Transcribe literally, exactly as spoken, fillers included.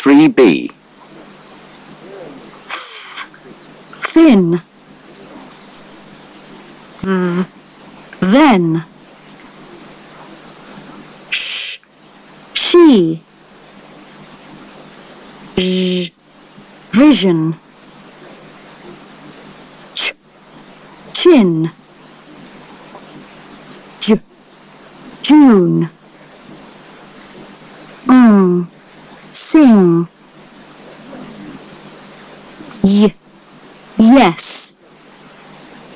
three B. Thin. Th. Then. Sh. She. J. Vision. Ch. Chin. J. June. Mm. Sing. Y. Yes.